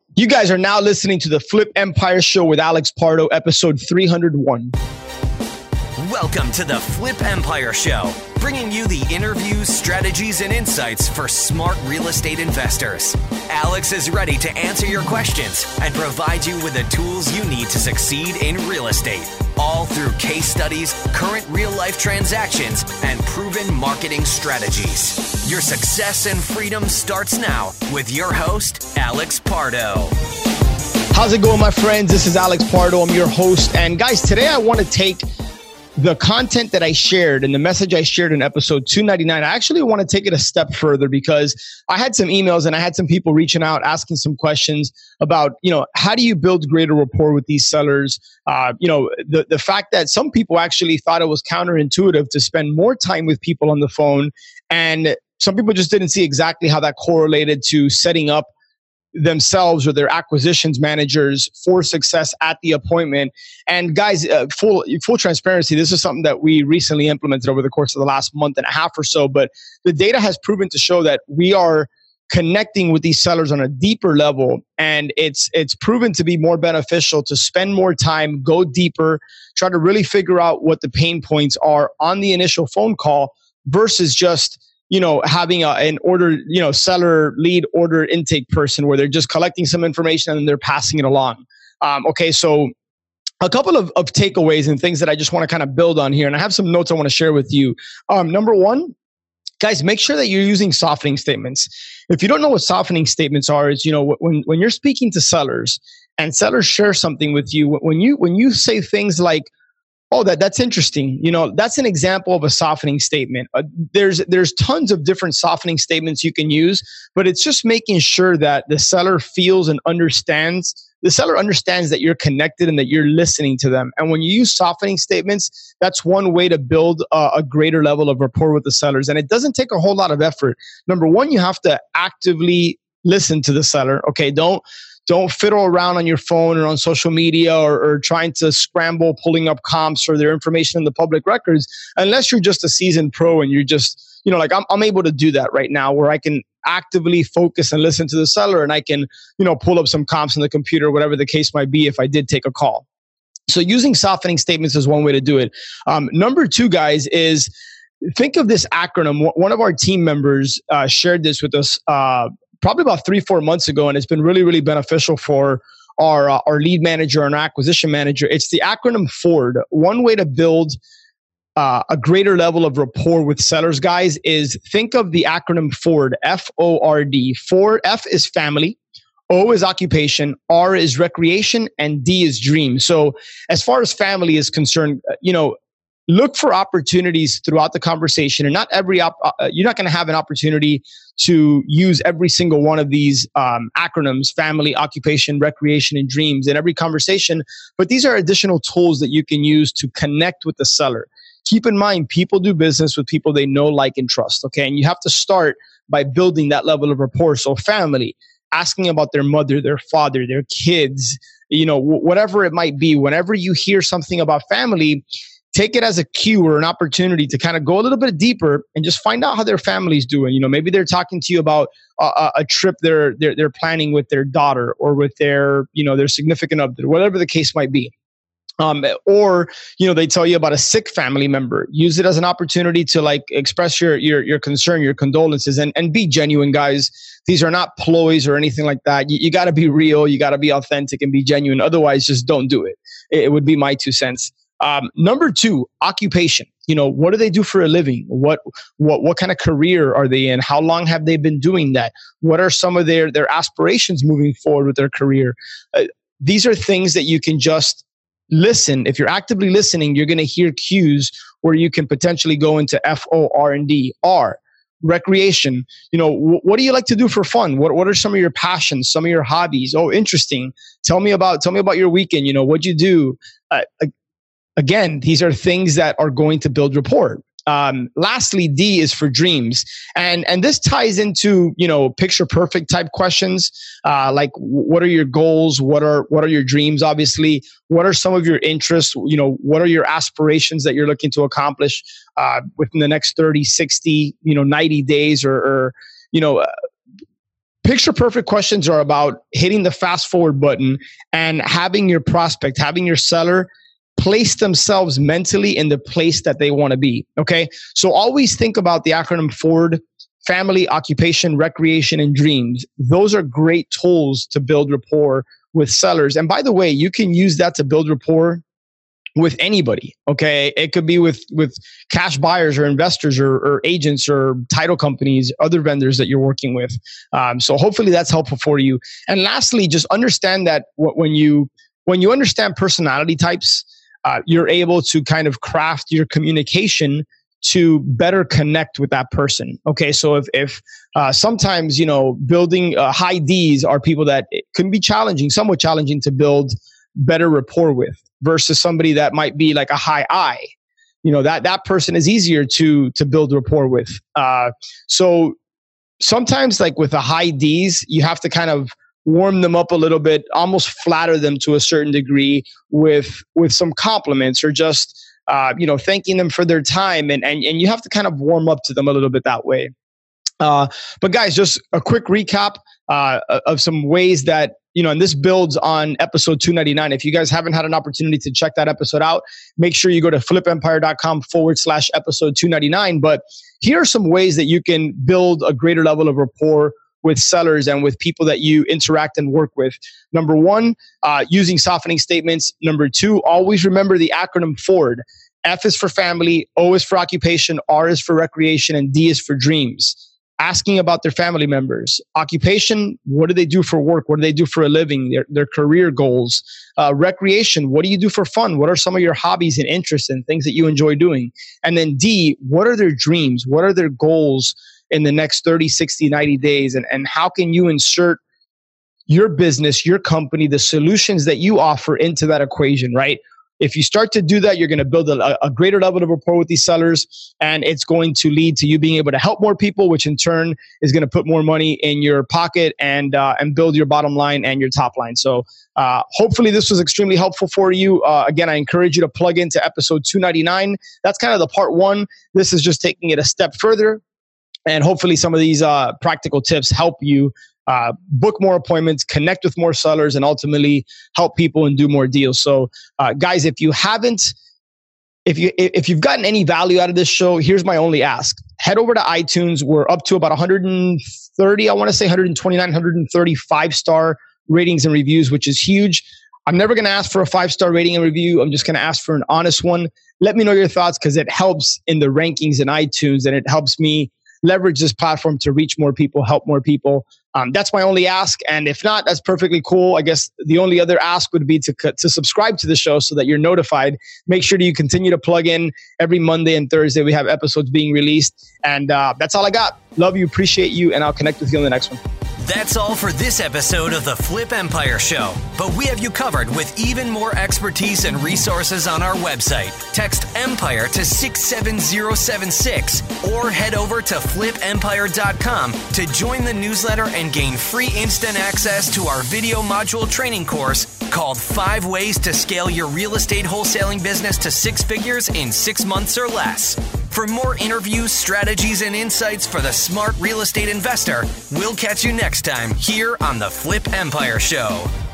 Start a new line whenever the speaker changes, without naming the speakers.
You guys are now listening to the Flip Empire Show with Alex Pardo, episode 301.
Welcome to the Flip Empire Show, bringing you the interviews, strategies, and insights for smart real estate investors. Alex is ready to answer your questions and provide you with the tools you need to succeed in real estate, all through case studies, current real-life transactions, and proven marketing strategies. Your success and freedom starts now with your host, Alex Pardo.
How's it going, my friends? This is Alex Pardo. I'm your host. And guys, today I want to take the content that I shared and the message I shared in episode 299, I actually want to take it a step further because I had some emails and I had some people reaching out, asking some questions about, how do you build greater rapport with these sellers? The fact that some people actually thought it was counterintuitive to spend more time with people on the phone. And some people just didn't see exactly how that correlated to setting up themselves or their acquisitions managers for success at the appointment. And guys, full transparency, this is something that we recently implemented over the course of the last month and a half or so, but the data has proven to show that we are connecting with these sellers on a deeper level, and it's proven to be more beneficial to spend more time, go deeper, try to really figure out what the pain points are on the initial phone call versus just having an order, seller lead order intake person where they're just collecting some information and they're passing it along. So a couple of takeaways and things that I just want to kind of build on here. And I have some notes I want to share with you. Number one, guys, make sure that you're using softening statements. If you don't know what softening statements are, is, when you're speaking to sellers and sellers share something with you, when you say things like, oh, that's interesting. That's an example of a softening statement. There's tons of different softening statements you can use, but it's just making sure that the seller feels and understands. The seller understands that you're connected and that you're listening to them. And when you use softening statements, that's one way to build a greater level of rapport with the sellers. And it doesn't take a whole lot of effort. Number one, you have to actively listen to the seller. Okay, don't fiddle around on your phone or on social media or trying to scramble, pulling up comps or their information in the public records, unless you're just a seasoned pro and you're just, I'm able to do that right now where I can actively focus and listen to the seller and I can, pull up some comps on the computer, whatever the case might be, if I did take a call. So using softening statements is one way to do it. Number two, guys, is think of this acronym. One of our team members shared this with us probably about 3-4 months ago, and it's been really, really beneficial for our lead manager and our acquisition manager. It's the acronym FORD. One way to build a greater level of rapport with sellers, guys, is think of the acronym FORD, F-O-R-D. FORD, F is family, O is occupation, R is recreation, and D is dream. So as far as family is concerned, look for opportunities throughout the conversation, and not every you're not going to have an opportunity to use every single one of these acronyms: family, occupation, recreation, and dreams in every conversation. But these are additional tools that you can use to connect with the seller. Keep in mind, people do business with people they know, like, and trust. Okay, and you have to start by building that level of rapport. So family, asking about their mother, their father, their kids, whatever it might be. Whenever you hear something about family, take it as a cue or an opportunity to kind of go a little bit deeper and just find out how their family's doing. Maybe they're talking to you about a trip they're planning with their daughter or with their significant other, whatever the case might be. Or they tell you about a sick family member. Use it as an opportunity to express your concern, your condolences, and be genuine, guys. These are not ploys or anything like that. You got to be real. You got to be authentic and be genuine. Otherwise, just don't do it. It would be my 2 cents. Number two, occupation. What do they do for a living? What kind of career are they in? How long have they been doing that? What are some of their aspirations moving forward with their career? These are things that you can just listen. If you're actively listening, you're going to hear cues where you can potentially go into FORD. R, recreation. What do you like to do for fun? What are some of your passions, some of your hobbies? Oh, interesting. Tell me about your weekend. What'd you do? Again, these are things that are going to build rapport. Lastly, D is for dreams. And this ties into, picture perfect type questions. Like, what are your goals? What are your dreams? Obviously, what are some of your interests? What are your aspirations that you're looking to accomplish within the next 30, 60, 90 days or Picture perfect questions are about hitting the fast forward button and having your prospect, having your seller place themselves mentally in the place that they want to be. Okay. So always think about the acronym FORD: family, occupation, recreation, and dreams. Those are great tools to build rapport with sellers. And by the way, you can use that to build rapport with anybody. Okay. It could be with cash buyers or investors or agents or title companies, other vendors that you're working with. So hopefully that's helpful for you. And lastly, just understand that when you understand personality types, you're able to kind of craft your communication to better connect with that person. Okay. So if sometimes, building high Ds are people that it can be challenging, somewhat challenging to build better rapport with, versus somebody that might be like a high I, that person is easier to build rapport with. So sometimes like with the high Ds, you have to kind of warm them up a little bit, almost flatter them to a certain degree with some compliments, or just, thanking them for their time. And you have to kind of warm up to them a little bit that way. But guys, just a quick recap of some ways that, and this builds on episode 299. If you guys haven't had an opportunity to check that episode out, make sure you go to flipempire.com/episode 299. But here are some ways that you can build a greater level of rapport with sellers and with people that you interact and work with. Number one, using softening statements. Number two, always remember the acronym FORD. F is for family, O is for occupation, R is for recreation, and D is for dreams. Asking about their family members. Occupation, what do they do for work? What do they do for a living? Their career goals. Recreation, what do you do for fun? What are some of your hobbies and interests and things that you enjoy doing? And then D, what are their dreams? What are their goals in the next 30, 60, 90 days? And how can you insert your business, your company, the solutions that you offer into that equation, right? If you start to do that, you're going to build a greater level of rapport with these sellers, and it's going to lead to you being able to help more people, which in turn is going to put more money in your pocket and build your bottom line and your top line. So hopefully this was extremely helpful for you. Again, I encourage you to plug into episode 299. That's kind of the part one. This is just taking it a step further. And hopefully some of these practical tips help you book more appointments, connect with more sellers, and ultimately help people and do more deals. So guys, if you've gotten any value out of this show, here's my only ask. Head over to iTunes. We're up to about 130, I want to say 129, 130 5-star ratings and reviews, which is huge. I'm never going to ask for a 5-star rating and review. I'm just going to ask for an honest one. Let me know your thoughts, because it helps in the rankings in iTunes, and it helps me leverage this platform to reach more people, help more people. That's my only ask. And if not, that's perfectly cool. I guess the only other ask would be to subscribe to the show so that you're notified. Make sure that you continue to plug in every Monday and Thursday. We have episodes being released. And that's all I got. Love you, appreciate you, and I'll connect with you on the next one.
That's all for this episode of the Flip Empire Show. But we have you covered with even more expertise and resources on our website. Text EMPIRE to 67076 or head over to flipempire.com to join the newsletter and gain free instant access to our video module training course called 5 Ways to Scale Your Real Estate Wholesaling Business to 6 Figures in 6 months or less. For more interviews, strategies, and insights for the smart real estate investor, we'll catch you next time here on the Flip Empire Show.